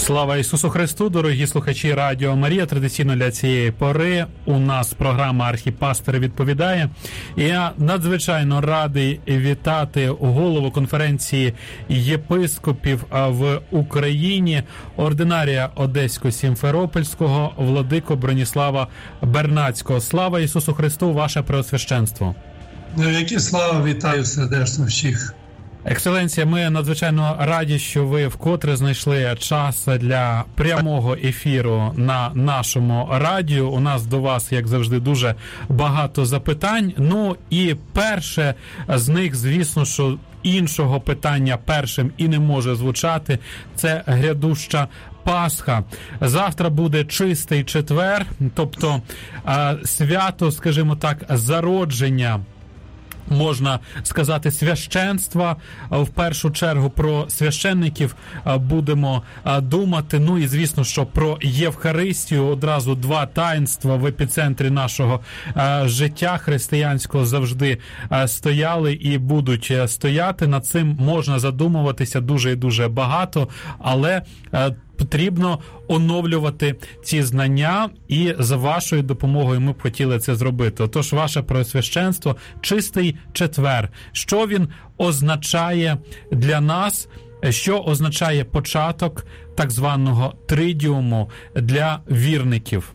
Слава Ісусу Христу, дорогі слухачі Радіо Марія. Традиційно для цієї пори у нас програма «Архіпастир відповідає». І я надзвичайно радий вітати голову конференції єпископів в Україні, ординарія Одесько-Сімферопольського, владику Броніслава Бернацького. Слава Ісусу Христу, ваше Преосвященство. Які слава, вітаю сердечно всіх. Екселенція, ми надзвичайно раді, що ви вкотре знайшли час для прямого ефіру на нашому радіо. У нас до вас, як завжди, дуже багато запитань. Ну і перше з них, звісно, що іншого питання першим і не може звучати, це грядуща Пасха. Завтра буде чистий четвер, тобто свято, скажімо так, зародження, можна сказати, священства. В першу чергу про священників будемо думати. Ну і звісно, що про Євхаристію. Одразу два таїнства в епіцентрі нашого життя християнського завжди стояли і будуть стояти. Над цим можна задумуватися дуже і дуже багато, але потрібно оновлювати ці знання, і за вашою допомогою ми б хотіли це зробити. Отож, ваше Преосвященство, чистий четвер. Що він означає для нас? Що означає початок так званого тридіуму для вірників?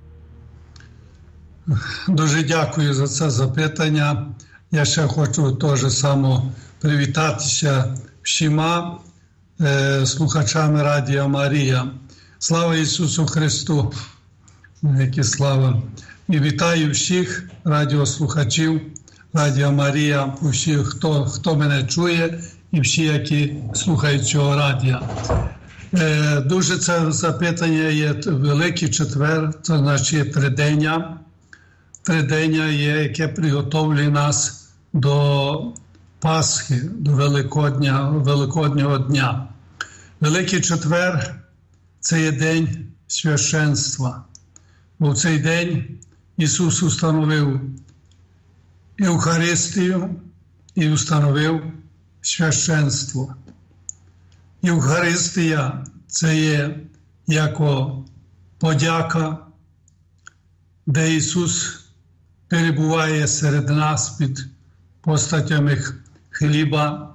Дуже дякую за це запитання. Я ще хочу теж само привітатися всіма слухачами Радіо Марія. Слава Ісусу Христу! Які слава! І вітаю всіх радіослухачів Радіо Марія, всіх, хто мене чує, і всі, які слухають цього радіо. Дуже це запитання є Великий четвер, це значить тридення. Тридення є, яке приготовлює нас до Пасхи, до Великоднього дня. Великий четвер – це є день священства. Бо в цей день Ісус установив Євхаристію і установив священство. Євхаристія – це є як подяка, де Ісус перебуває серед нас під постатями хліба.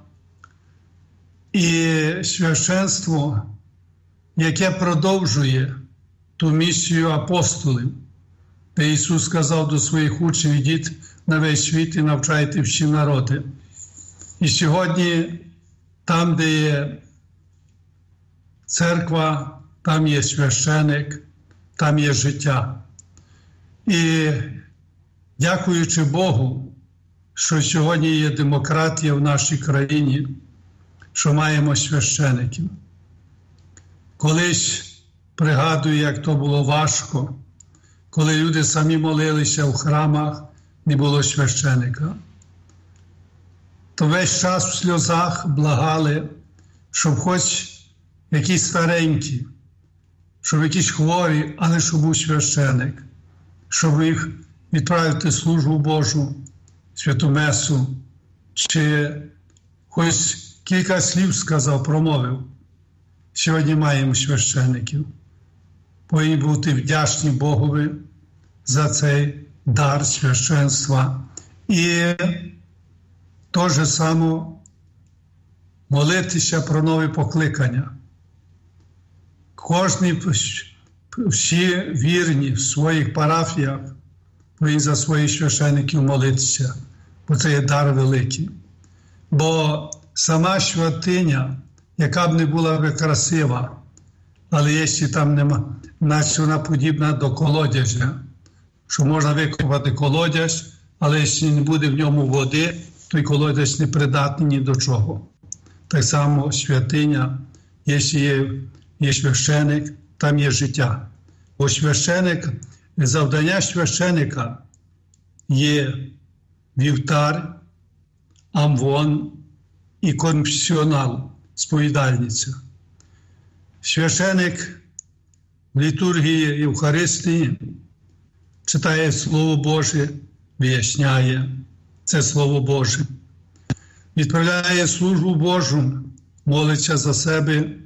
І священство, яке продовжує ту місію апостолів, де Ісус сказав до своїх учнів: «Ідіть на весь світ і навчайте всі народи». І сьогодні там, де є церква, там є священик, там є життя. І дякуючи Богу, що сьогодні є демократія в нашій країні, що маємо священиків. Колись пригадую, як то було важко, коли люди самі молилися в храмах, не було священика. То весь час в сльозах благали, щоб хоч якісь старенькі, щоб якісь хворі, але щоб був священик, щоб їх відправити службу Божу, святу месу, чи хоч кілька слів сказав, промовив. Сьогодні маємо священиків. Повинні бути вдячні Богові за цей дар священства. І то же само молитися про нові покликання. Кожні, всі вірні в своїх парафіях повинні за своїх священиків молитися, бо це є дар великий. Бо сама святиня, яка б не була би красива, але якщо там нема, значить вона подібна до колодязя, що можна викопати колодязь, але якщо не буде в ньому води, той колодязь не придатний ні до чого. Так само святиня, якщо є священик, там є життя. Бо священик, завдання священика є вівтар, амвон і конфесіонал, сповідальниця. Священик в літургії Євхаристії читає Слово Боже, виясняє це Слово Боже. Відправляє службу Божу, молиться за себе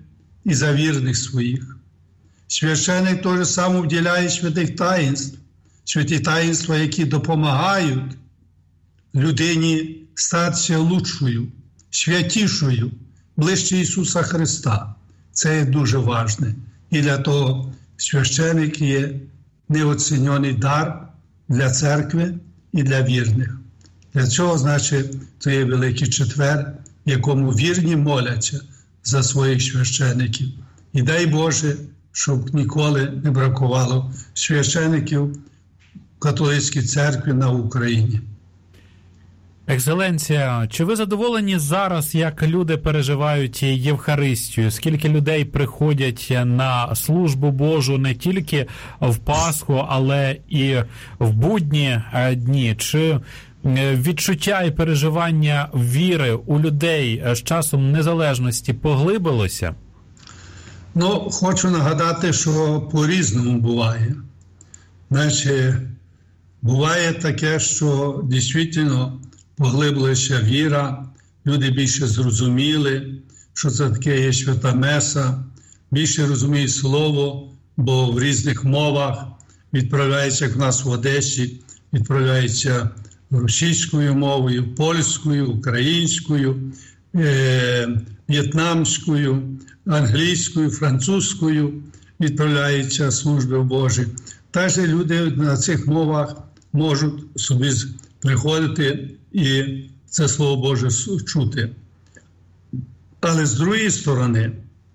і за вірних своїх. Священик теж саме вділяє святих таїнств, святі таїнства, які допомагають людині статися лучшою, святішою, ближче Ісуса Христа. Це є дуже важне. І для того священик є неоцінений дар для церкви і для вірних. Для цього, значить, це є Великий Четвер, в якому вірні моляться за своїх священиків. І дай Боже, щоб ніколи не бракувало священиків в католицькій церкві на Україні. Екселенція, чи ви задоволені зараз, як люди переживають Євхаристію? Скільки людей приходять на службу Божу не тільки в Пасху, але і в будні дні? Чи відчуття і переживання віри у людей з часом незалежності поглибилося? Хочу нагадати, що по-різному буває. Значить, буває таке, що дійсно поглиблася віра, люди більше зрозуміли, що це таке є свята меса, більше розуміють слово, бо в різних мовах відправляється, як в нас в Одесі, відправляється російською мовою, польською, українською, в'єтнамською, англійською, французькою відправляються служби Божі. Також люди на цих мовах можуть собі приходити і це Слово Боже чути. Але з другої сторони,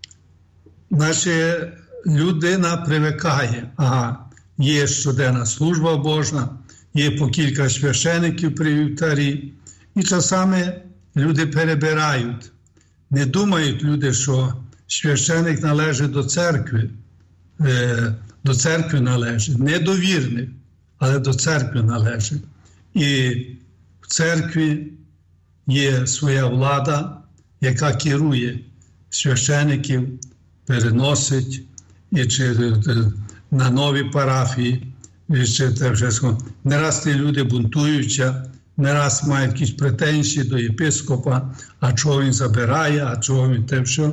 наша людина привикає. Є щоденна служба Божа, є по кілька священиків при вівтарі. І часами люди перебирають. Не думають люди, що священик належить до церкви належить. Не до вірних, але до церкви належить. І в церкві є своя влада, яка керує священиків, переносить і чи на нові парафії. Не раз ті люди бунтуються, не раз мають якісь претензії до єпископа, а чого він забирає, а чого він те все.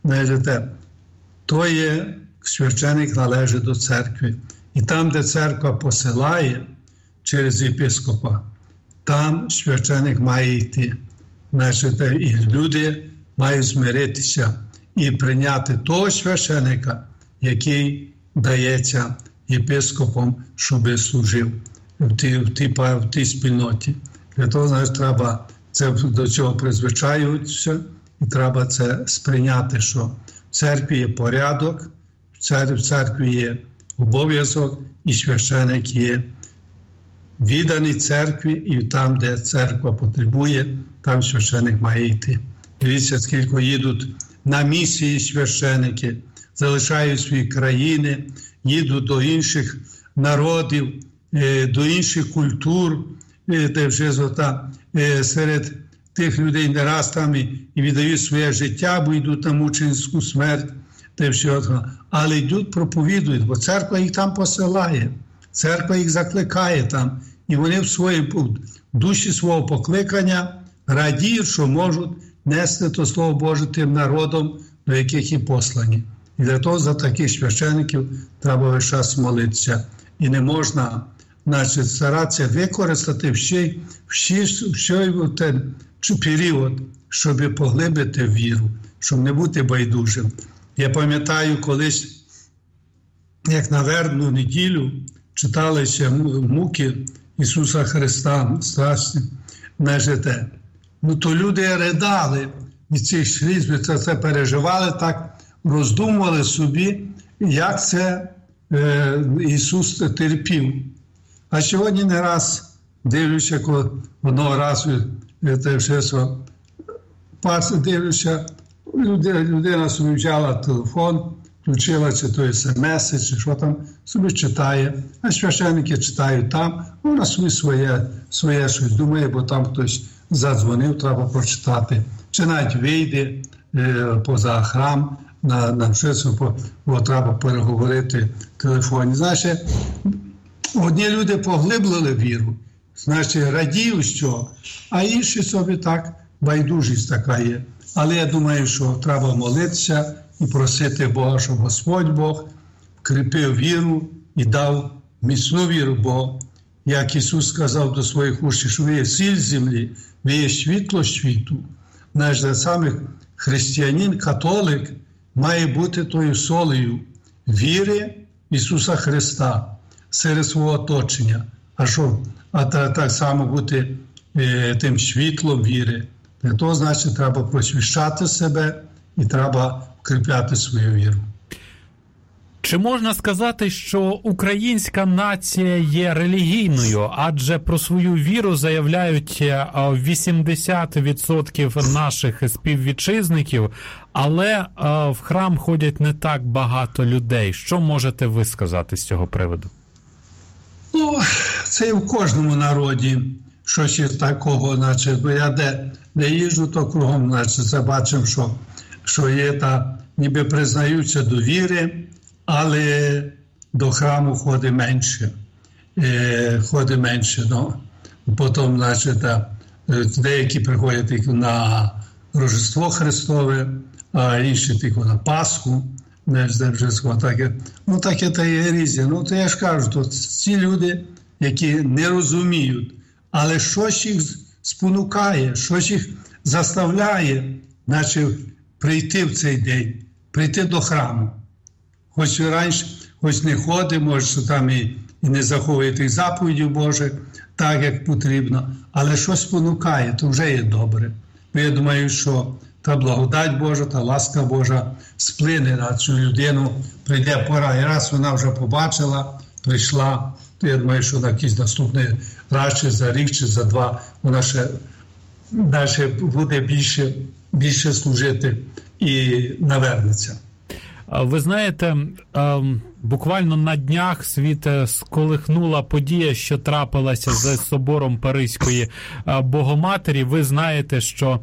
То є священик належить до церкви. І там, де церква посилає через єпископа, там священик має йти. Значить, і люди мають змиритися і прийняти того священика, який дається єпископом, щоб служив в тій спільноті. Для того, значить, треба до цього призвичаюватися і треба це сприйняти, що в церкві є порядок, в церкві є обов'язок і священик є відданий церкві, і там, де церква потребує, там священик має йти. Дивіться, скільки їдуть на місії священики, залишають свої країни, їдуть до інших народів, до інших культур, де вже серед тих людей не раз там і віддають своє життя, бо йдуть на мученицьку смерть, але йдуть, проповідують, бо церква їх там посилає, церква їх закликає там, і вони в своїй душі свого покликання радіють, що можуть нести то Слово Боже тим народом, до яких і послані. І для того за таких священиків треба весь час молитися. І не можна, значить, старатися використати цей період, щоб поглибити віру, щоб не бути байдужим. Я пам'ятаю колись, як на Вербну неділю читалися муки Ісуса Христа, страшні, нежите. То люди ридали від цих сліз, це переживали, так роздумували собі, як це Ісус терпів. А сьогодні не раз дивлюся, коли одного разу дивлюся, людина собі взяла телефон, включила чи то смс, чи що там, собі читає, а священники читають там, вона собі своє щось думає, бо там хтось задзвонив, треба прочитати. Чи навіть вийде поза храм, на щось, бо треба переговорити в телефоні. Значить, одні люди поглиблили віру, значить, радіють, що, а інші собі так, байдужість така є. Але я думаю, що треба молитися і просити Бога, щоб Господь Бог вкріпив віру і дав міцну віру, бо, як Ісус сказав до своїх учнів, що ви є сіль землі, ви є світло світу. Наш саме християнин, католик, має бути тою солею віри Ісуса Христа серед свого оточення. А так само бути тим світлом віри. Для того, значить, треба просвіщати себе і треба вкріпляти свою віру. Чи можна сказати, що українська нація є релігійною, адже про свою віру заявляють 80% наших співвітчизників, але в храм ходять не так багато людей. Що можете ви сказати з цього приводу? Ну, це і в кожному народі щось із такого, значить, бо я де їжджу, то кругом, значить, це бачимо, що є та, ніби признаються до віри, але до храму ходить менше. Ну. Потім, значить, деякі приходять тільки на Рождество Христове, а інші тільки на Пасху. Таке та є різні. Ну, то я ж кажу, то ці люди, які не розуміють, але щось їх спонукає, щось їх заставляє, значить, прийти в цей день, прийти до храму. Хоч раніше, хоч не ходить, може, що там і не заховує тих заповідей Божих, так, як потрібно, але щось спонукає, то вже є добре. Я думаю, що та благодать Божа, та ласка Божа сплине на цю людину, прийде пора, і раз вона вже побачила, прийшла, то я думаю, що на якийсь наступний раз, чи за рік, чи за два, вона ще далі буде більше служити і навернеться. Ви знаєте, буквально на днях світ сколихнула подія, що трапилася з собором Паризької Богоматері. Ви знаєте, що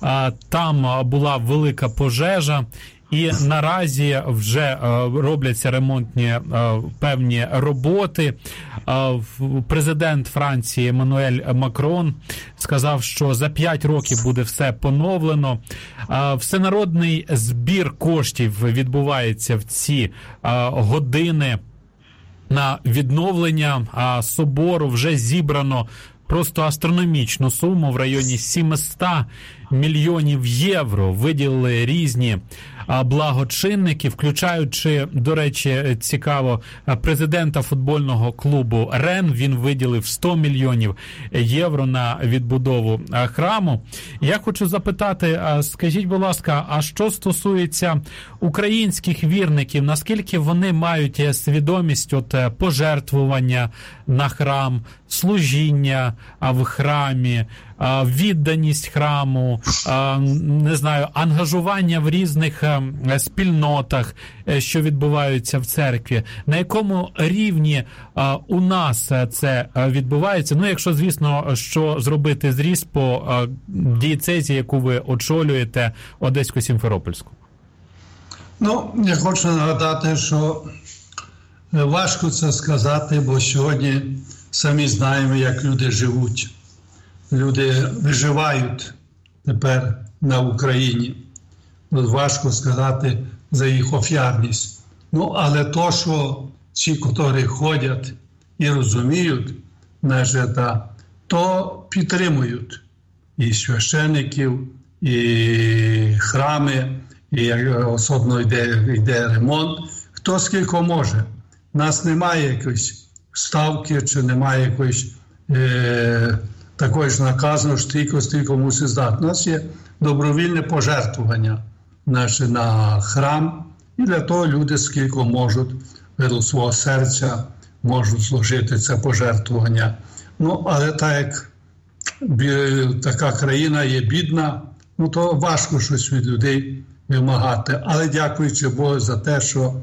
там була велика пожежа, і наразі вже робляться ремонтні певні роботи. Президент Франції Еммануель Макрон сказав, що за 5 років буде все поновлено. Всенародний збір коштів відбувається в ці години на відновлення собору. Вже зібрано просто астрономічну суму в районі 700 мільйонів євро. Виділили різні благочинники, включаючи, до речі, цікаво, президента футбольного клубу «Рен». Він виділив 100 мільйонів євро на відбудову храму. Я хочу запитати, скажіть, будь ласка, а що стосується українських вірників, наскільки вони мають свідомість пожертвування на храм, служіння в храмі, відданість храму, не знаю, ангажування в різних спільнотах, що відбуваються в церкві? На якому рівні у нас це відбувається? Ну, якщо, звісно, що зробити зріз по дієцезі, яку ви очолюєте, Одесько-Сімферопольську? Ну, я хочу нагадати, що важко це сказати, бо сьогодні самі знаємо, як люди живуть. Люди виживають тепер на Україні. Важко сказати за їх офіарність. Ну, але то, що ті, які ходять і розуміють, то підтримують і священиків, і храми, і особливо йде ремонт. Хто скільки може. У нас немає якоїсь ставки, чи немає якоїсь такої ж наказу, що стільки мусить здати. У нас є добровільне пожертвування на храм, і для того люди скільки можуть від свого серця можуть служити це пожертвування. Ну, але так як така країна є бідна, ну то важко щось від людей вимагати. Але дякуючи Богу за те, що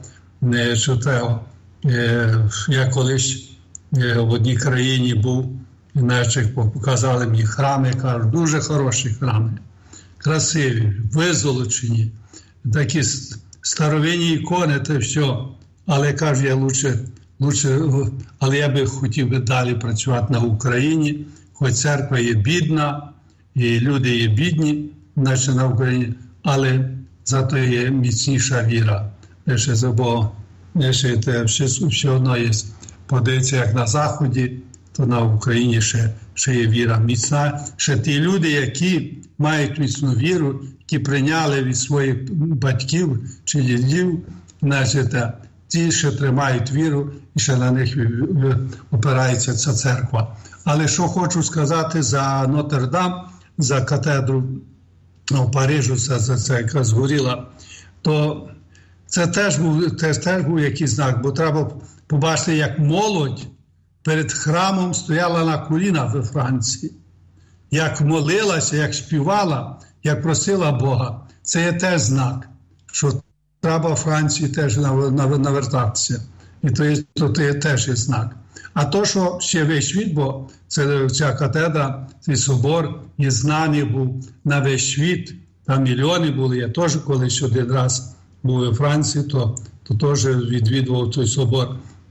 я колись в одній країні був, іначе показали мені храми, кажуть, дуже хороші храми, красиві, визолочені, такі старовинні ікони, це все. Але, кажу, я але я би хотів далі працювати на Україні, хоч церква є бідна, і люди є бідні, наче на Україні, але зато є міцніша віра. Бо все одно є, подивіться, як на Заході, то на Україні ще є віра міцна. Ще ті люди, які мають міцну віру, які прийняли від своїх батьків чи дідів, значить, ті ще тримають віру і ще на них опирається ця церква. Але що хочу сказати за Нотр-Дам, за катедру в Парижу, це яка згоріла, то це теж був якийсь знак, бо треба побачити, як молодь перед храмом стояла на колінах во Франції, як молилася, як співала, як просила Бога. Це є теж знак, що треба в Франції теж навертатися. І то є теж є знак. А то, що ще весь світ, бо ця катедра, цей собор є знаний був на весь світ, там мільйони були. Я теж колись один раз був у Франції, то теж відвідував той собор.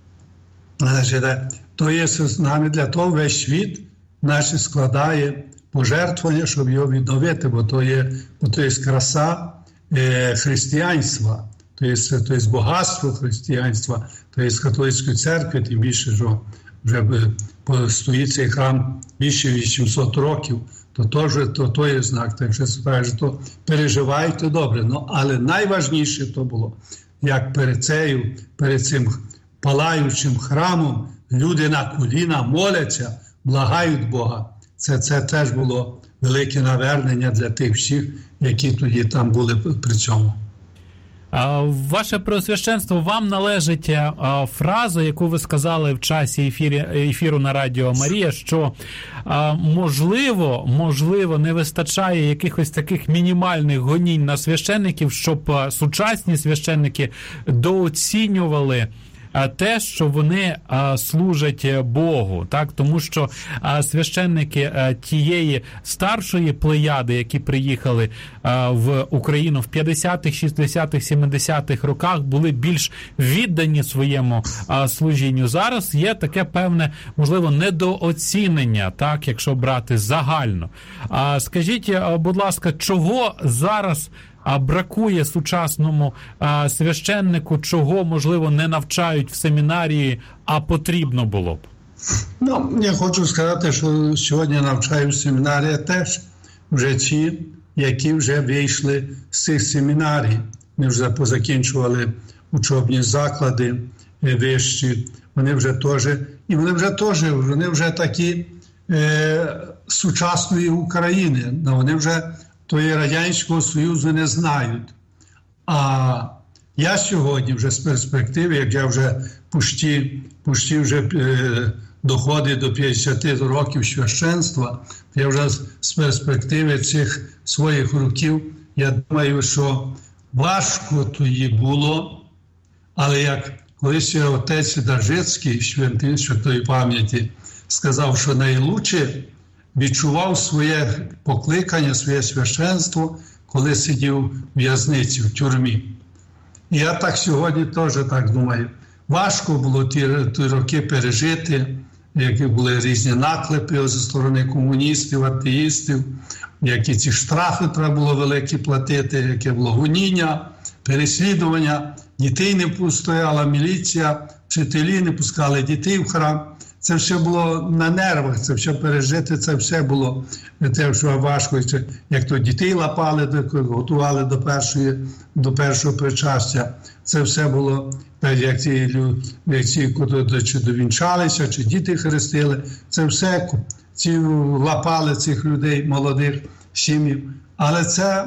То є знам'я для того, весь світ наші складає пожертвування, щоб його відновити, бо то є краса християнства, то є багатство християнства, то є католицької церкви, тим більше, що вже стоїть цей храм більше 800 років, то є знак. Так що то переживайте добре. Але найважніше то було, як перед цим палаючим храмом люди на коліна моляться, благають Бога. Це теж було велике навернення для тих всіх, які тоді там були при цьому. Ваше Преосвященство, вам належить фраза, яку ви сказали в часі ефіру на Радіо Марія, що можливо не вистачає якихось таких мінімальних гонінь на священників, щоб сучасні священники дооцінювали те, що вони служать Богу, так? Тому що священники тієї старшої плеяди, які приїхали в Україну в 50-х, 60-х, 70-х роках, були більш віддані своєму служінню. Зараз є таке певне, можливо, недооцінення, так, якщо брати загально. Скажіть, будь ласка, чого зараз бракує сучасному священнику, чого, можливо, не навчають в семінарії, а потрібно було б? Я хочу сказати, що сьогодні навчають в семінарії теж вже ті, які вже вийшли з цих семінарій. Вони вже позакінчували учебні заклади вищі, вони вже такі сучасної України, вони вже тої Радянського Союзу не знають. А я сьогодні вже з перспективи, як я вже почти вже доходить до 50 років священства, я вже з перспективи цих своїх років, я думаю, що важко тоді було, але як колись отець Даржицький, святої пам'яті, сказав, що найлучше відчував своє покликання, своє священство, коли сидів в в'язниці, в тюрмі. І я так сьогодні теж так думаю. Важко було ті роки пережити, які були різні наклепи зі сторони комуністів, атеїстів, які ці штрафи треба було великі платити, яке було гоніння, переслідування, дітей не пускала міліція, вчителі не пускали дітей в храм. Це все було на нервах, це все пережити, це все було те, що важко. Як то дітей лапали, готували до першого причастя. Це все було, як ці чи довінчалися, чи діти хрестили. Це все ці лапали цих людей, молодих сім'їв. Але це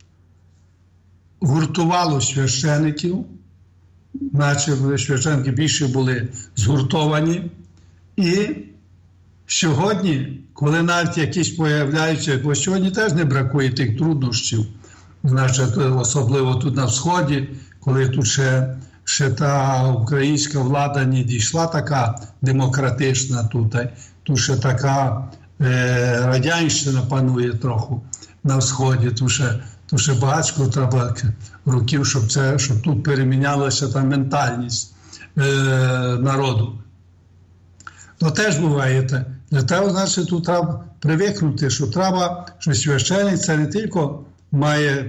гуртувало священиків, наче священики більше були згуртовані. І сьогодні, коли навіть якісь появляються, бо сьогодні теж не бракує тих труднощів, значить, особливо тут на Сході, коли тут ще та українська влада не дійшла така демократична тут ще така радянщина панує трохи на Сході, тут ще багатько треба років, щоб тут перемінялася та ментальність народу. То теж буває. Для того, значить, тут треба привикнути, що священник це не тільки має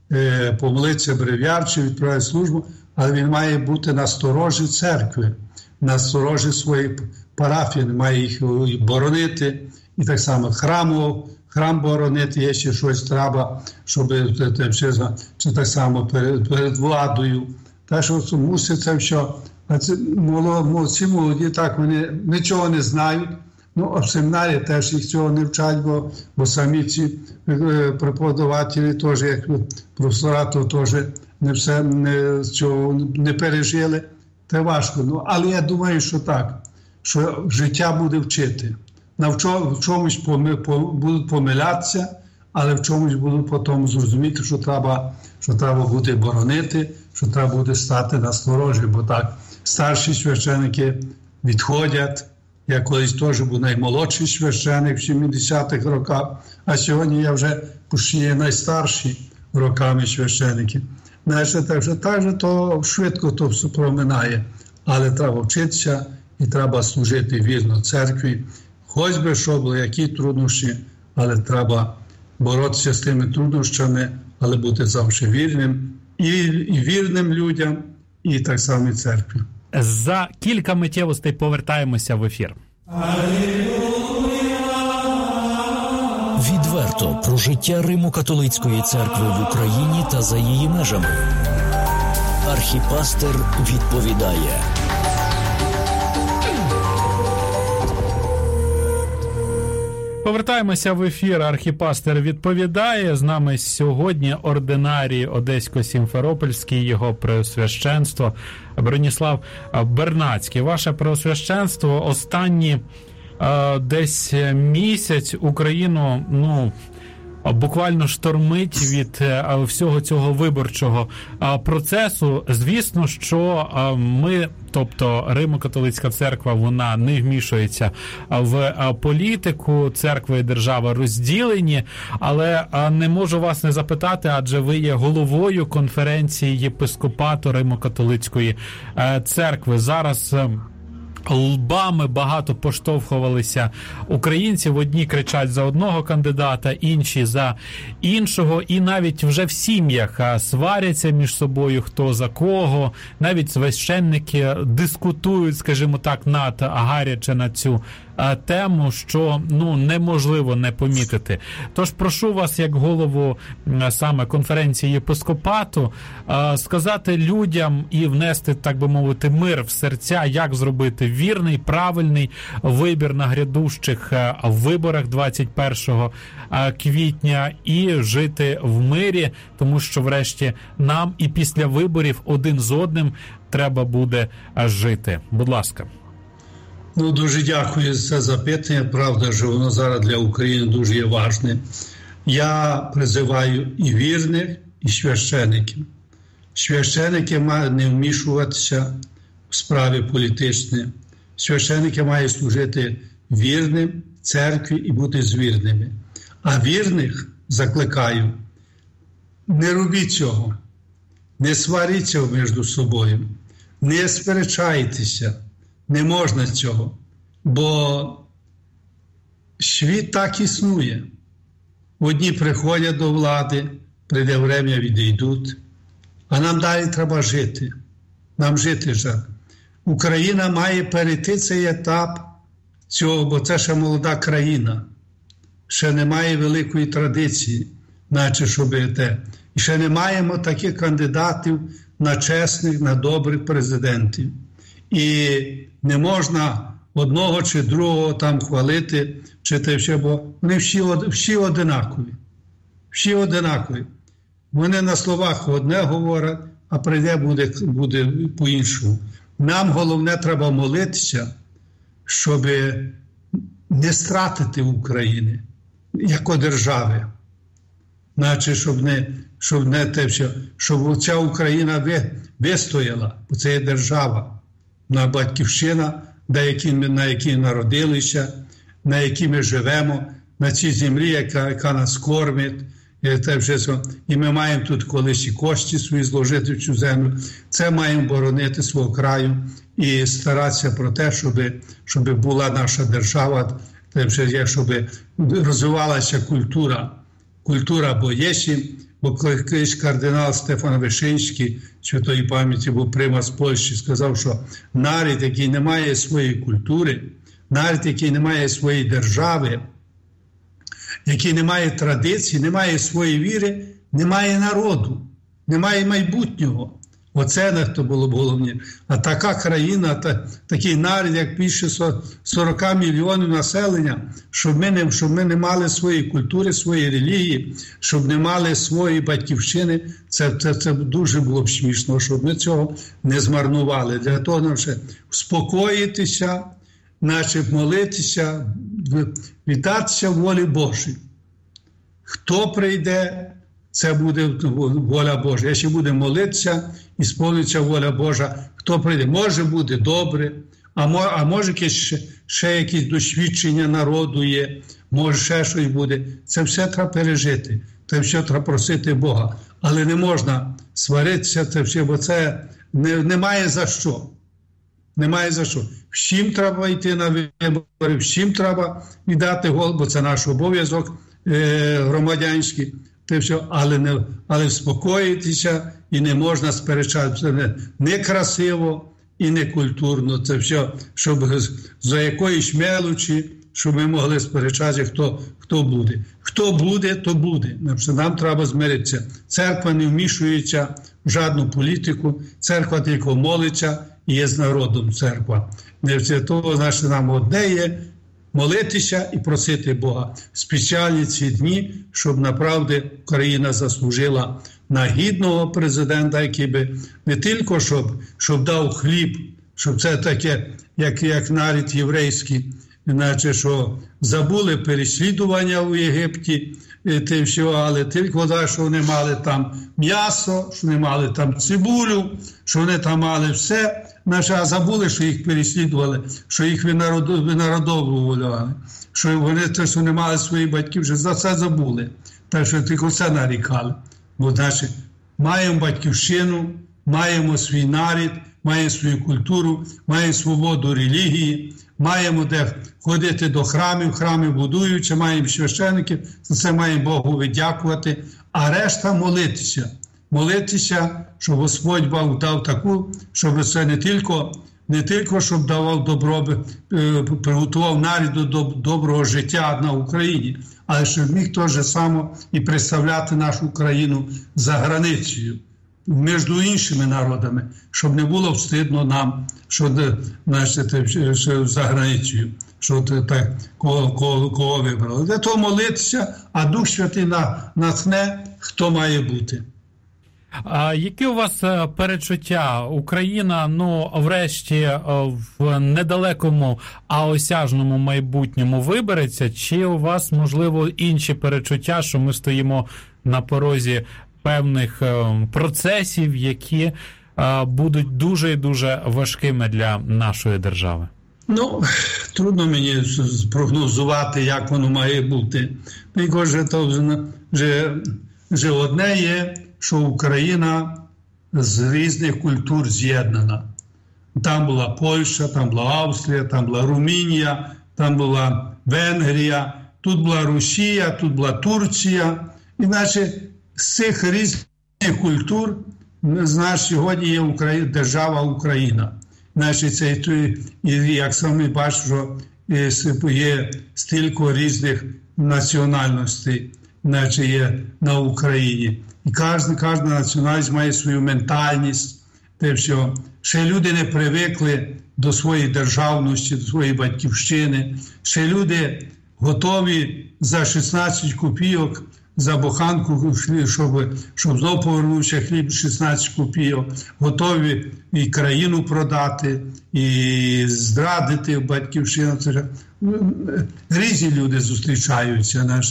помолитися брев'яр чи відправити службу, але він має бути на сторожі церкви, на сторожі своєї парафії, не має їх боронити. І так само храм боронити, є ще щось треба, щоб чи так само перед владою. Так що мусить це все. Ці молоді так, вони нічого не знають. Ну, а в семінарі теж їх цього не вчать, бо самі ці преподавателі теж, як професорату, теж цього не пережили. Це важко. Ну, але я думаю, що так, що життя буде вчити. В чомусь будуть помилятися, але в чомусь будуть потім зрозуміти, що треба буде боронити, що треба буде стати на сторожі, бо так старші священики відходять. Я колись теж був наймолодший священик в 70-х роках, а сьогодні я вже є найстарші роками священики. Так же то швидко то все проминає, але треба вчитися і треба служити вірно церкві. Хоч би що було, які труднощі, але треба боротися з тими труднощами, але бути завжди вірним і вірним людям, і так само і церкві. За кілька миттєвостей повертаємося в ефір. Відверто про життя Римо-католицької церкви в Україні та за її межами. Архіпастер відповідає. Повертаємося в ефір. Архіпастер відповідає. З нами сьогодні ординарій Одесько-Сімферопольський, його преосвященство Броніслав Бернацький. Ваше преосвященство, останні десь місяць Україну, буквально штормить від всього цього виборчого процесу. Звісно, що ми, тобто Римо-католицька церква, вона не вмішується в політику, церква і держава розділені, але не можу вас не запитати, адже ви є головою конференції єпископату Римо-католицької церкви. Зараз лбами багато поштовхувалися українців. Одні кричать за одного кандидата, інші за іншого. І навіть вже в сім'ях сваряться між собою, хто за кого. Навіть священники дискутують, скажімо так, гаряче на цю тему, що неможливо не помітити. Тож прошу вас, як голову саме конференції єпископату, сказати людям і внести, так би мовити, мир в серця, як зробити вірний, правильний вибір на грядущих виборах 21 квітня і жити в мирі, тому що врешті нам і після виборів один з одним треба буде жити. Будь ласка. Дуже дякую за це запитання. Правда, що воно зараз для України дуже є важне. Я призиваю і вірних, і священиків. Священики мають не вмішуватися в справи політичні. Священики мають служити вірним церкві і бути звірними. А вірних закликаю, не робіть цього, не сваріться між собою, не сперечайтеся. Не можна цього, бо світ так існує. Одні приходять до влади, прийде время, відійдуть, а нам далі треба жити. Нам жити вже. Україна має перейти цей етап цього, бо це ще молода країна. Ще немає великої традиції, наче щоб те. І ще не маємо таких кандидатів на чесних, на добрих президентів. І не можна одного чи другого там хвалити, чи те все, бо вони всі одинакові. Всі одинакові. Вони на словах одне говорять, а прийде буде по-іншому. Нам головне треба молитися, щоб не стратити України, як держави. Значить, щоб ця Україна вистояла, бо це є держава. На батьківщина, на якій народилися, на якій ми живемо, на цій землі, яка нас кормить. І ми маємо тут колись і кошти свої зложити в цю землю. Це маємо боронити свого краю і старатися про те, щоб була наша держава, щоб розвивалася культура. Бо якщо Бо колись кардинал Стефан Вишинський, святої пам'яті, був примас з Польщі, сказав, що народ, який не має своєї культури, народ, який не має своєї держави, який не має традицій, не має своєї віри, не має народу, не має майбутнього. Оце на хто було б головне. А така країна, такий народ, як більше 40 мільйонів населення, щоб ми не мали своєї культури, своєї релігії, щоб не мали своєї батьківщини, це дуже було б смішно, щоб ми цього не змарнували. Для того нам ще успокоїтися, значить молитися, віддатися волі Божій. Хто прийде, це буде воля Божа. Якщо буде молитися, і сповниться воля Божа, хто прийде. Може бути добре, а може ще якісь досвідчення народу є, може ще щось буде. Це все треба пережити, це все треба просити Бога. Але не можна сваритися, це все, бо це немає за що. Немає за що. Всім треба йти на вибори, всім треба віддати голос, бо це наш обов'язок громадянський. Але вспокоїтися і не можна сперечатися. Не красиво і не культурно. Це все, щоб за якоїсь мелочі, щоб ми могли сперечатися, хто буде. Хто буде, то буде. Нам треба змиритися. Церква не вмішується в жодну політику. Церква тільки молиться і є з народом церква. Того, значить, нам одне є молитися і просити Бога. Спеціальні ці дні, щоб направді Україна заслужила на гідного президента, який би не тільки щоб дав хліб, щоб це таке, як народ єврейський, наче що забули переслідування у Єгипті, але тільки що вони мали там м'ясо, що вони мали там цибулю, що вони там мали все, а забули, що їх переслідували, що їх винародовували, що вони не мали своїх батьків, що за це забули. Так що тільки все нарікали. Бо, значить, маємо батьківщину, маємо свій народ, маємо свою культуру, маємо свободу релігії, маємо де ходити до храмів, храми будуючи, маємо священиків, за це маємо Богу видякувати, а решта молитися. Молитися, щоб Господь Бог дав таку, щоб це не тільки щоб давав приготував народу до доброго життя на Україні, але щоб міг теж само і представляти нашу країну за границею, між іншими народами, щоб не було встидно нам, що за границею, що так кого вибрали. Для того молитися, а Дух Святий натхне, хто має бути. А які у вас перечуття? Україна, врешті, в недалекому, а осяжному майбутньому вибереться? Чи у вас, можливо, інші перечуття, що ми стоїмо на порозі певних процесів, які будуть дуже і дуже важкими для нашої держави? Трудно мені спрогнозувати, як воно має бути. Вже одне є, що Україна з різних культур з'єднана. Там була Польща, там була Австрія, там була Румунія, там була Венгрія, тут була Росія, тут була Турція. І, значить, з цих різних культур, сьогодні є держава Україна. Значить, це як самі бачите, що є стільки різних національностей, значить, є на Україні. І кожна національність має свою ментальність. Ще люди не привикли до своєї державності, до своєї батьківщини. Ще люди готові за 16 копійок за буханку, щоб знову повернувся хліб 16 копійок. Готові і країну продати, і зрадити батьківщину. Різні люди зустрічаються.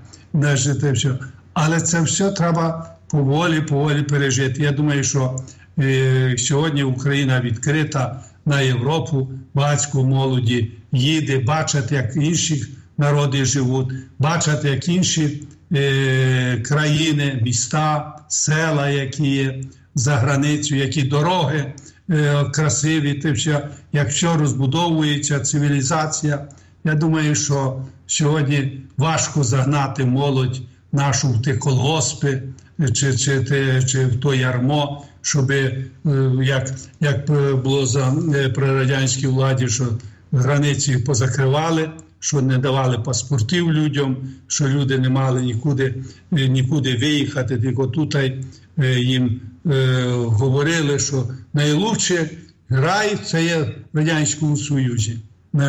Але це все треба поволі пережити. Я думаю, що сьогодні Україна відкрита на Європу, багатько молоді їде, бачать, як інші народи живуть, бачать, як інші країни, міста, села, які є за границею, які дороги красиві, як все розбудовується, цивілізація. Я думаю, що сьогодні важко загнати молодь нашу в ті колгоспи, чи в то ярмо, щоб, як було при радянській владі, що границі позакривали, що не давали паспортів людям, що люди не мали нікуди виїхати, тільки тут їм говорили, що найлучший рай – це є в Радянському Союзі.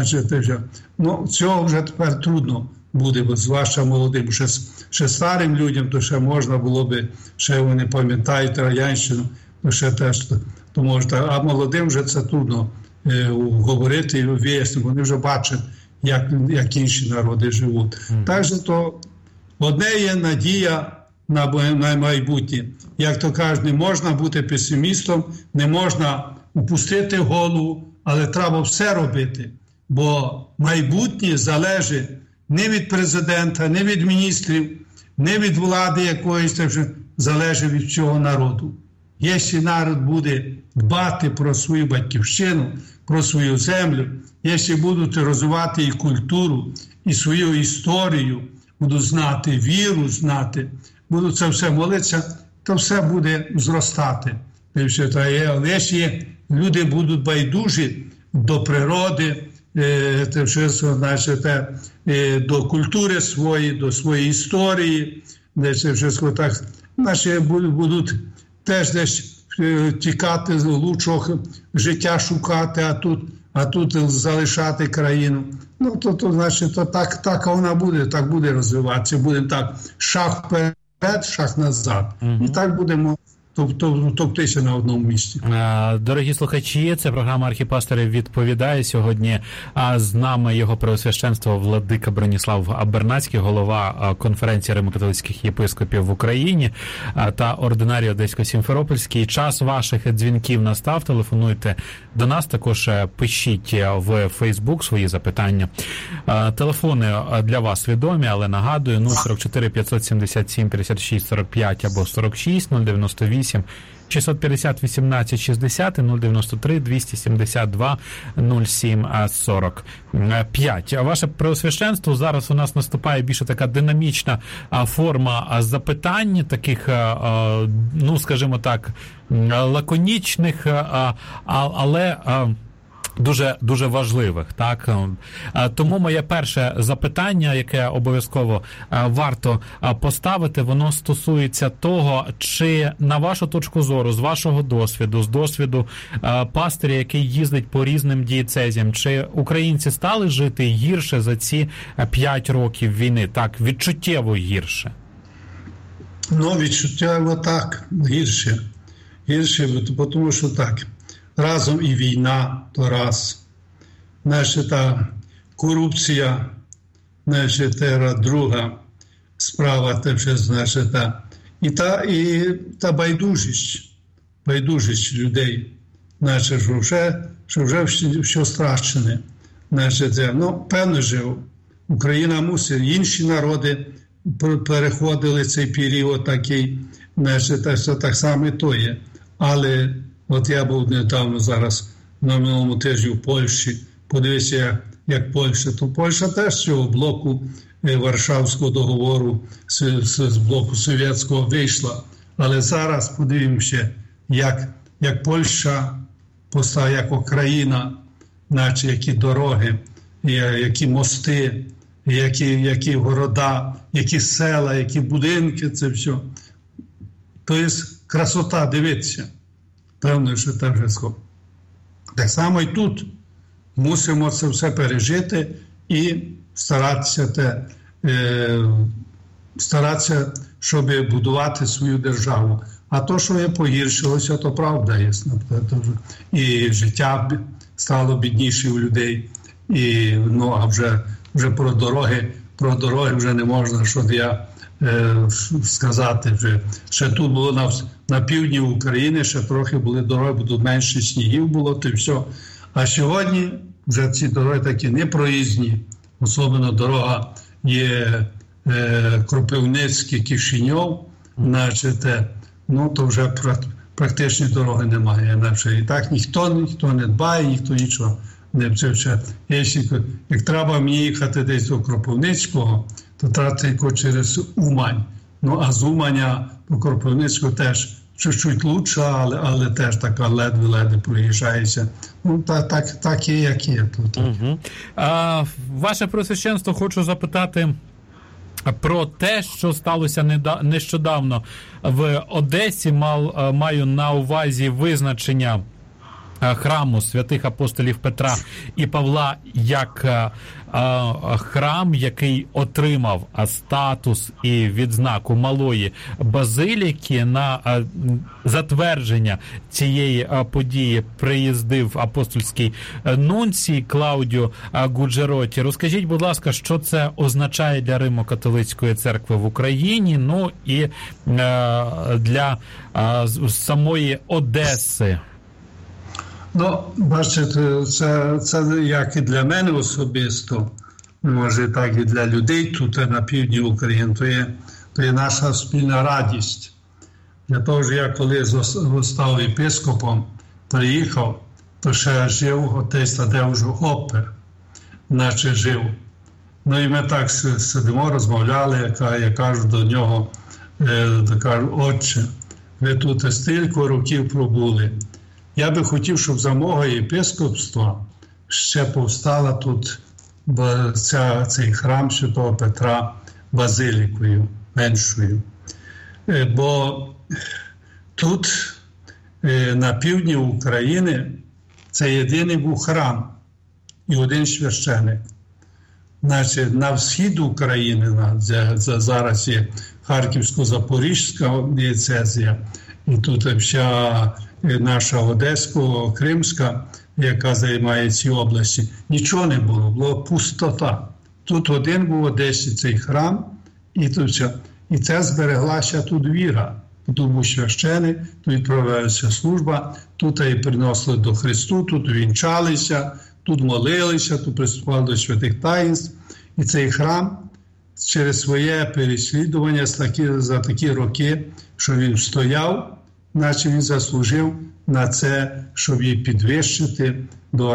Цього вже тепер трудно буде, бо зважча молодим, ще старим людям, то ще можна було би, ще вони пам'ятають радянщину, то ще теж, то можна, а молодим вже це трудно говорити і вияснити, вони вже бачать, як інші народи живуть. Так що то одне є надія на майбутнє. Як то кажуть, не можна бути песимістом, не можна упустити голову, але треба все робити, бо майбутнє залежить не від президента, не від міністрів, не від влади якоїсь, залежить від всього народу. Якщо народ буде дбати про свою батьківщину, про свою землю, якщо будуть розвивати і культуру, і свою історію, будуть знати, віру знати, будуть це все молитися, то все буде зростати. Якщо люди будуть байдужі до природи, до культури своєї, до своєї історії, наші будуть теж десь тікати, лучшого життя шукати, а тут залишати країну. Значить, так вона буде, так буде розвиватися. Будемо так, шаг вперед, шаг назад. І так будемо топтися на одному місці. Дорогі слухачі, це програма «Архіпастор відповідає». Сьогодні з нами його преосвященство владика Броніслав Бернацький, голова конференції Римо-католицьких єпископів в Україні та ординарій Одесько-Сімферопольський. Час ваших дзвінків настав. Телефонуйте до нас, також пишіть в Фейсбук свої запитання. Телефони для вас відомі, але нагадую, 044 577 56 45 або 46, 098 650 18 60 093 272 07 45. Ваше Преосвященство, зараз у нас наступає більше така динамічна форма запитань, таких, скажімо так, лаконічних, але дуже важливих, так? Тому моє перше запитання, яке обов'язково варто поставити, воно стосується того, чи, на вашу точку зору, з вашого досвіду, з досвіду пастиря, який їздить по різним дієцезіям, чи українці стали жити гірше за ці 5 років війни? Так, відчуттєво гірше? Відчуттєво так, гірше. Тому що так, разом і війна, то раз. Та корупція, друга справа, і та байдужість людей, що вже все страчене. Певно, що Україна мусить, інші народи переходили цей період такий, так само і то є. Але я був недавно зараз на минулому тижні в Польщі, подивився, як Польща. То Польща теж з цього блоку Варшавського договору, з блоку совєтського вийшла. Але зараз подивимося, як Польща постала, як Україна, які дороги, які мости, які города, які села, які будинки, це все. То є красота, дивитися. Певно, що так вже скоро. Так само і тут мусимо це все пережити і старатися, щоб будувати свою державу. А то, що є погіршилося, то правда є. І життя стало бідніше у людей. А вже про дороги вже не можна, що я сказати. Ще тут було на півдні України, ще трохи були дороги, бо тут менше снігів було, то все. А сьогодні вже ці дороги такі непроїзні. Особливо дорога є Кропивницький, Кишиньов, то вже практично дороги немає. І так ніхто не дбає, ніхто нічого не вчився. Як треба мені їхати десь до Кропивницького, то треба тільки через Умань. Ну, а з Уманя по Кропивницьку теж чуть-чуть лучше, але теж така ледве-ледве проїжджається. Ну, так є, як є тут. Угу. Ваше Преосвященство, хочу запитати про те, що сталося нещодавно в Одесі. Маю на увазі визначення храму святих апостолів Петра і Павла як храм, який отримав статус і відзнаку малої базиліки. На затвердження цієї події приїздив апостольський нунцій Клаудіо Гуджероті. Розкажіть, будь ласка, що це означає для Римо-католицької церкви в Україні, ну і для самої Одеси? Ну, бачите, це як і для мене особисто, може так і для людей тут на півдні України, то є наша спільна радість. Для того, що я коли став єпископом, приїхав, то ще жив отець Тадеуш Гопер, наче жив. Ну і ми так сидимо, розмовляли, я кажу до нього, кажу: отче, ви тут стільки років пробули. Я би хотів, щоб за мого єпископства ще повстала тут цей храм Святого Петра базилікою меншою. Бо тут, на півдні України, це єдиний був храм і один священик. Значить, на схід України, зараз є Харківсько-Запорізька дієцезія, і тут вся наша Одесько-Кримська, яка займає ці області, нічого не було, була пустота. Тут один був в Одесі цей храм, і це збереглася тут віра. Тут був священик, тут відправлялася служба, тут і приносили до Христу, тут вінчалися, тут молилися, тут приступали до святих таїнств. І цей храм через своє переслідування за такі роки, що він стояв, наче він заслужив на це, щоб її підвищити до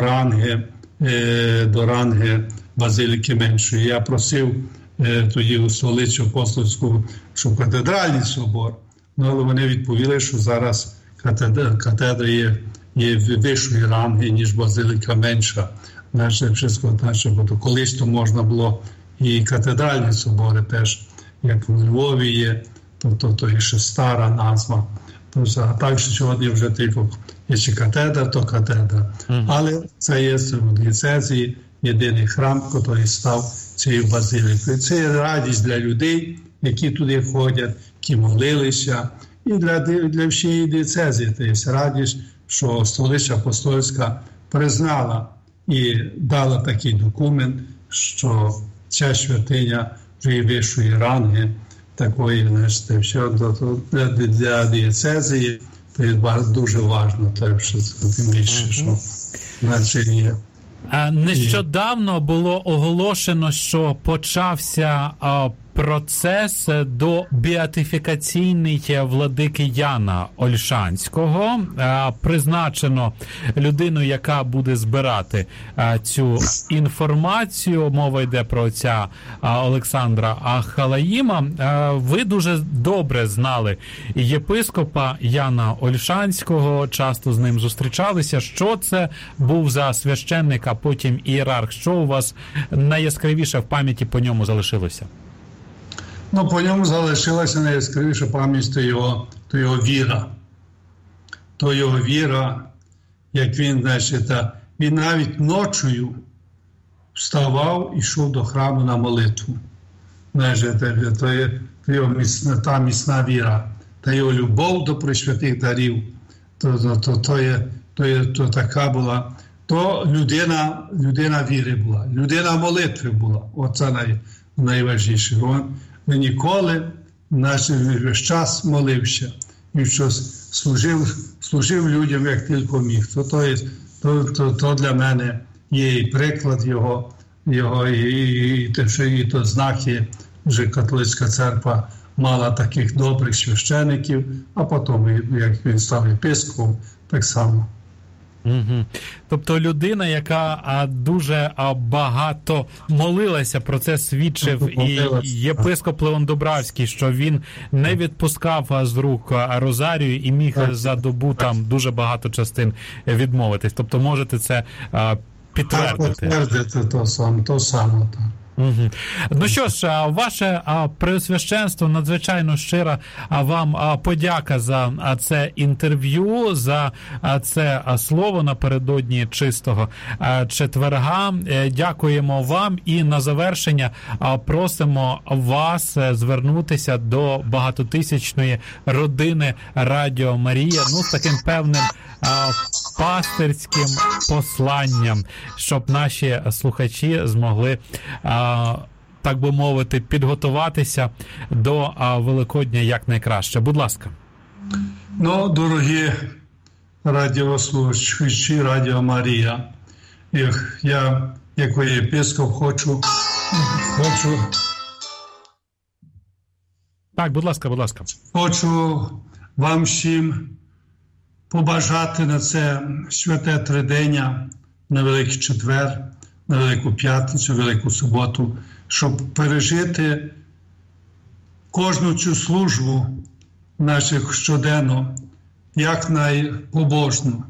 ранги базиліки меншої. Я просив тоді у столицю апостольську, щоб катедральний собор, але вони відповіли, що зараз катедра є вищої ранги, ніж базиліка менша. Бо колись то можна було і катедральні собори теж, як у Львові є, то є ще стара назва. А так, що сьогодні вже тільки, якщо катедра, то катедра. Але це є в дієцезії єдиний храм, який став цією базилікою. Це є радість для людей, які туди ходять, які молилися. І для всієї дієцезії це є радість, що столиця апостольська признала і дала такий документ, що ця святиня вже вищої ранги, такої, все для дієцезії, це дуже важливо, тим більше, що значення. Нещодавно було оголошено, що почався процес до біатифікаційний владики Яна Ольшанського. Призначено людину, яка буде збирати цю інформацію. Мова йде про отця Олександра Халаїма. Ви дуже добре знали єпископа Яна Ольшанського, часто з ним зустрічалися. Що це був за священник, а потім ієрарх? Що у вас найяскравіше в пам'яті по ньому залишилося? Ну, по ньому залишилася найяскравіша пам'ять, то його віра. То його віра, як він, значить, він навіть ночою вставав і йшов до храму на молитву. Значить, та міцна віра, та його любов до пресвятих дарів, то така була. То людина віри була, людина молитви була. Оце найважніше. Він ніколи, весь час молився. Він щось служив людям, як тільки міг. То для мене є і приклад його і то знак є, що католицька церква мала таких добрих священиків, а потім, як він став єпископом, так само. Угу. Тобто людина, яка дуже багато молилася, про це свідчив і єпископ Леон Дубравський, що він не відпускав з рук розарію і міг за добу там дуже багато частин відмовитись. Тобто можете це підтвердити. Підтвердити то саме. Угу. Ну що ж, ваше преосвященство, надзвичайно щира вам подяка за це інтерв'ю, за це слово напередодні Чистого четверга. Дякуємо вам і на завершення просимо вас звернутися до багатотисячної родини Радіо Марія, з таким певним пастирським посланням, щоб наші слухачі змогли, так би мовити, підготуватися до Великодня якнайкраще. Будь ласка. Дорогі радіослухачі Радіо Марія, я, як єпископ, хочу... Так, будь ласка. Хочу вам всім побажати на це святе тридення, на Великий Четвер, на Велику П'ятницю, Велику Суботу, щоб пережити кожну цю службу наших щоденно, як найпобожно,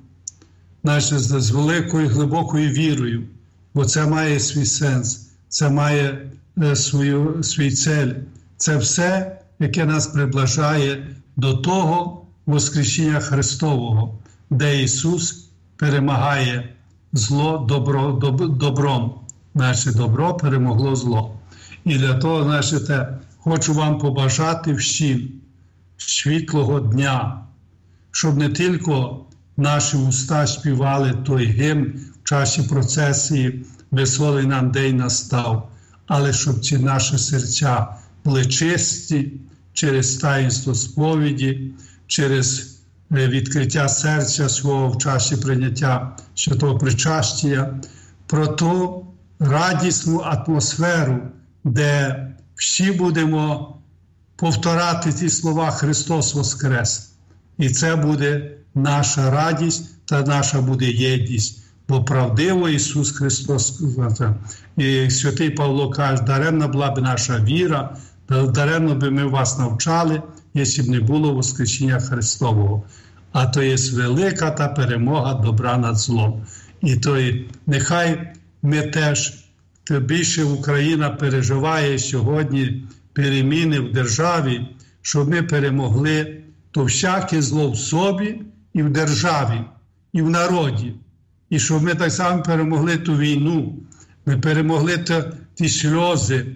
з великою, глибокою вірою, бо це має свій сенс, це має свій цель. Це все, яке нас приближає до того Воскресіння Христового, де Ісус перемагає зло добром. Наше добро перемогло зло. І для того, хочу вам побажати всім світлого дня, щоб не тільки наші уста співали той гімн в часі процесії «Веселий нам день настав», але щоб ці наші серця були чисті через таїнство сповіді, через відкриття серця свого в часі прийняття святого причастя, про ту радісну атмосферу, де всі будемо повторати ті слова «Христос Воскрес». І це буде наша радість та наша буде єдність. Бо правдиво Ісус Христос, і святий Павло каже, даремна була б наша віра, даремно би ми вас навчали, якщо б не було Воскресіння Христового. А то є велика та перемога добра над злом. І то нехай ми теж, більше Україна переживає сьогодні переміни в державі, щоб ми перемогли то всяке зло в собі і в державі, і в народі. І щоб ми так само перемогли ту війну, ми перемогли ті сльози,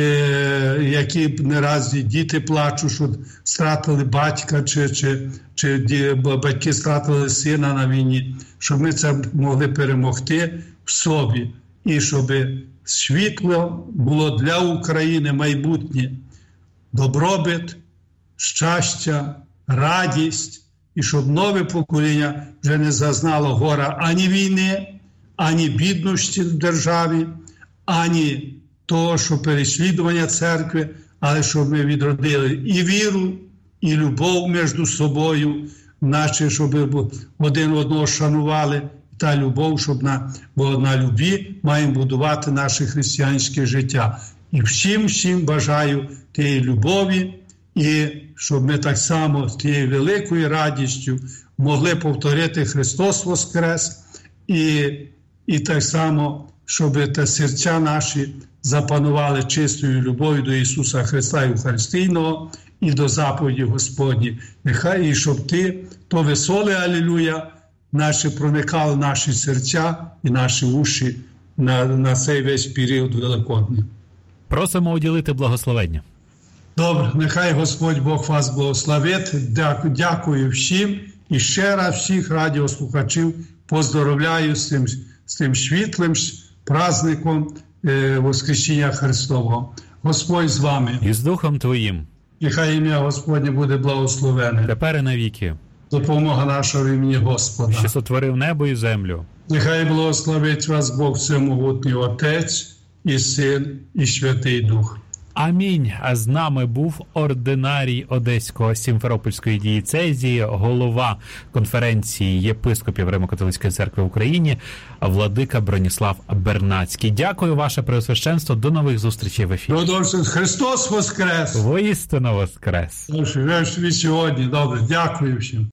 які не раз діти плачуть, що стратили батька, чи батьки стратили сина на війні, щоб ми це могли перемогти в собі. І щоб світло було для України майбутнє, добробут, щастя, радість, і щоб нове покоління вже не зазнало гора ані війни, ані бідності в державі, ані того, що переслідування церкви, але щоб ми відродили і віру, і любов між собою, наче щоб один одного шанували, та любов, бо на любві маємо будувати наше християнське життя. І всім всім тієї любові, і щоб ми так само з тією великою радістю могли повторити «Христос Воскрес», і так само, щоб та серця наші запанували чистою любов'ю до Ісуса Христа Євхаристійного і до заповіді Господні. Нехай і щоб то веселе Алілуя наші проникали наші серця і наші уші на цей весь період Великодний. Просимо уділити благословення. Добре, нехай Господь Бог вас благословить. Дякую всім. І ще раз всіх радіослухачів поздоровляю з тим світлим праздником Воскресіння Христового. Господь з вами. І з Духом Твоїм. Нехай ім'я Господнє буде благословене. Тепер і навіки. Допомога нашого імені Господа. Що сотворив небо і землю. Нехай благословить вас Бог Всемогутній Отець і Син і Святий Дух. Амінь. А з нами був ординарій Одеського Сімферопольської дієцезії, голова конференції єпископів Римо-католицької церкви в Україні, владика Броніслав Бернацький. Дякую, ваше преосвященство. До нових зустрічей в ефірі. Христос воскрес! Воістину воскрес! Сьогодні. Добре, дякую всім.